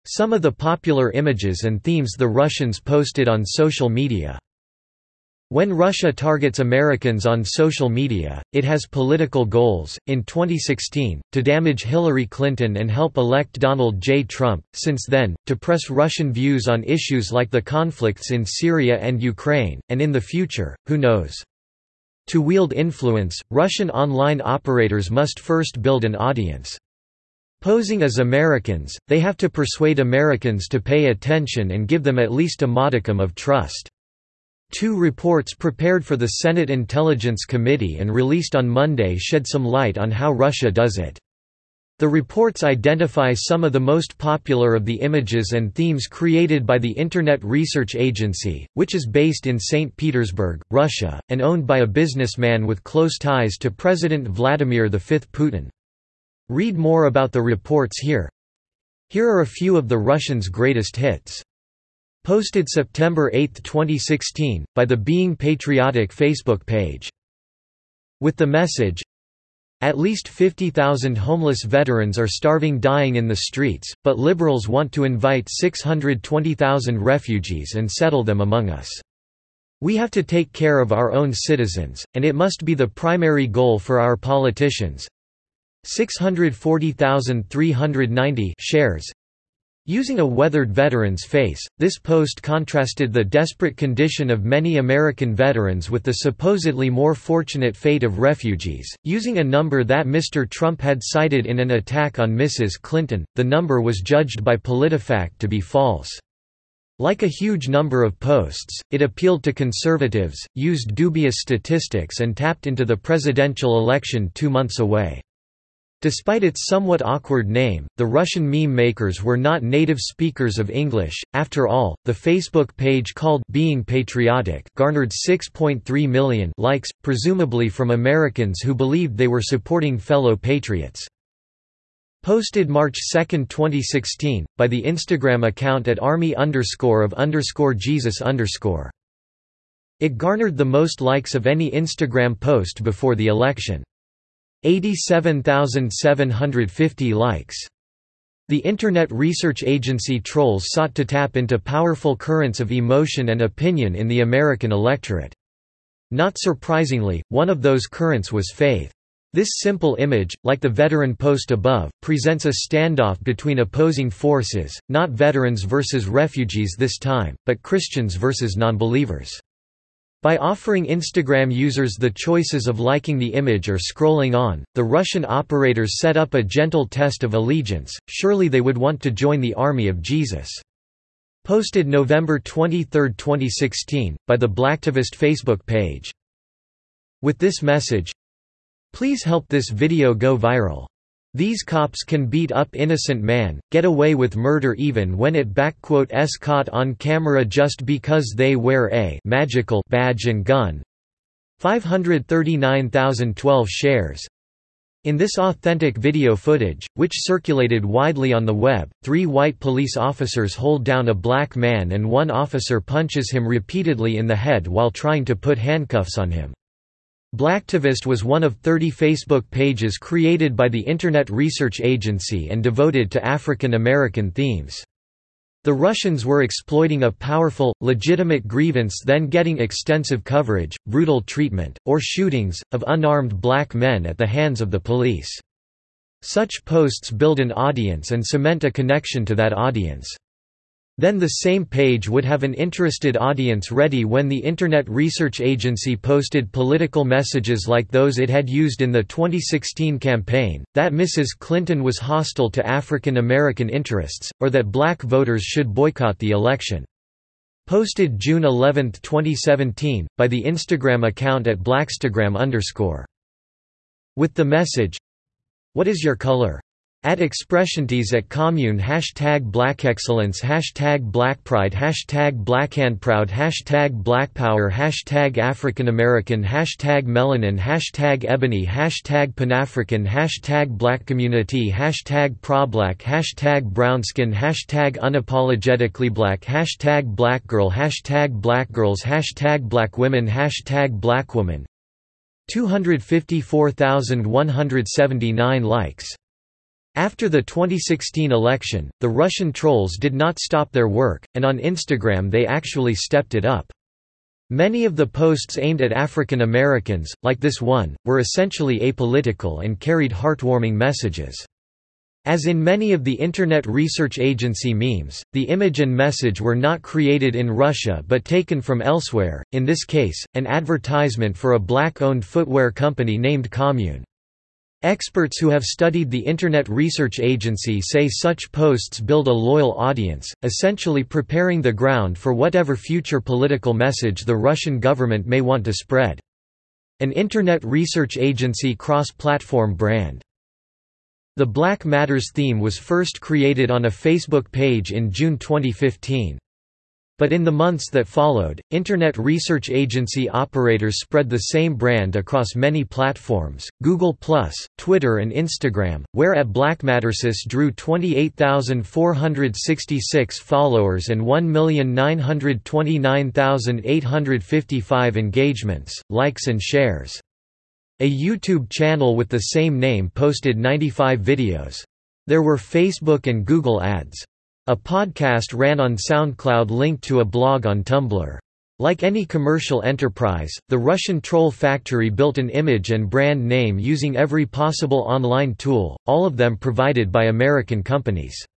Some of the popular images and themes the Russians posted on social media. When Russia targets Americans on social media, it has political goals. In 2016, to damage Hillary Clinton and help elect Donald J. Trump, since then, to press Russian views on issues like the conflicts in Syria and Ukraine, and in the future, who knows? To wield influence, Russian online operators must first build an audience. Posing as Americans, they have to persuade Americans to pay attention and give them at least a modicum of trust. Two reports prepared for the Senate Intelligence Committee and released on Monday shed some light on how Russia does it. The reports identify some of the most popular of the images and themes created by the Internet Research Agency, which is based in St. Petersburg, Russia, and owned by a businessman with close ties to President Vladimir V Putin. Read more about the reports here. Here are a few of the Russians' greatest hits. Posted September 8, 2016, by the Being Patriotic Facebook page. With the message, "At least 50,000 homeless veterans are dying in the streets, but liberals want to invite 620,000 refugees and settle them among us. We have to take care of our own citizens, and it must be the primary goal for our politicians." 640,390 shares. Using a weathered veteran's face, this post contrasted the desperate condition of many American veterans with the supposedly more fortunate fate of refugees. Using a number that Mr. Trump had cited in an attack on Mrs. Clinton, the number was judged by PolitiFact to be false. Like a huge number of posts, it appealed to conservatives, used dubious statistics, and tapped into the presidential election 2 months away. Despite its somewhat awkward name, the Russian meme makers were not native speakers of English. After all, the Facebook page called Being Patriotic garnered 6.3 million likes, presumably from Americans who believed they were supporting fellow patriots. Posted March 2, 2016, by the Instagram account at army_of_Jesus_. It garnered the most likes of any Instagram post before the election. 87,750 likes. The Internet Research Agency trolls sought to tap into powerful currents of emotion and opinion in the American electorate. Not surprisingly, one of those currents was faith. This simple image, like the veteran post above, presents a standoff between opposing forces, not veterans versus refugees this time, but Christians versus non-believers. By offering Instagram users the choices of liking the image or scrolling on, the Russian operators set up a gentle test of allegiance. Surely they would want to join the army of Jesus. Posted November 23, 2016, by the Blacktivist Facebook page. With this message, "Please help this video go viral. These cops can beat up innocent man, get away with murder even when it s caught on camera just because they wear a magical badge and gun." 539,012 shares. In this authentic video footage, which circulated widely on the web, 3 white police officers hold down a black man and one officer punches him repeatedly in the head while trying to put handcuffs on him. Blacktivist was one of 30 Facebook pages created by the Internet Research Agency and devoted to African American themes. The Russians were exploiting a powerful, legitimate grievance, then getting extensive coverage, brutal treatment, or shootings, of unarmed black men at the hands of the police. Such posts build an audience and cement a connection to that audience. Then the same page would have an interested audience ready when the Internet Research Agency posted political messages like those it had used in the 2016 campaign, that Mrs. Clinton was hostile to African American interests, or that black voters should boycott the election. Posted June 11, 2017, by the Instagram account at Blackstagram_. With the message, "What is your color?" At Expressionties at Commune #BlackExcellence #BlackPride #BlackhandProud #BlackPower #AfricanAmerican #Melanin #Ebony #Panafrican #BlackCommunity #ProBlack #BrownSkin #UnapologeticallyBlack #BlackGirl #BlackGirls #BlackWomen #BlackWoman. 254,179 likes. After the 2016 election, the Russian trolls did not stop their work, and on Instagram they actually stepped it up. Many of the posts aimed at African Americans, like this one, were essentially apolitical and carried heartwarming messages. As in many of the Internet Research Agency memes, the image and message were not created in Russia but taken from elsewhere, in this case, an advertisement for a black-owned footwear company named Commune. Experts who have studied the Internet Research Agency say such posts build a loyal audience, essentially preparing the ground for whatever future political message the Russian government may want to spread. An Internet Research Agency cross-platform brand. The Black Matters theme was first created on a Facebook page in June 2015. But in the months that followed, Internet Research Agency operators spread the same brand across many platforms, Google+, Twitter and Instagram, where @BlackMattersis drew 28,466 followers and 1,929,855 engagements, likes and shares. A YouTube channel with the same name posted 95 videos. There were Facebook and Google ads. A podcast ran on SoundCloud linked to a blog on Tumblr. Like any commercial enterprise, the Russian troll factory built an image and brand name using every possible online tool, all of them provided by American companies.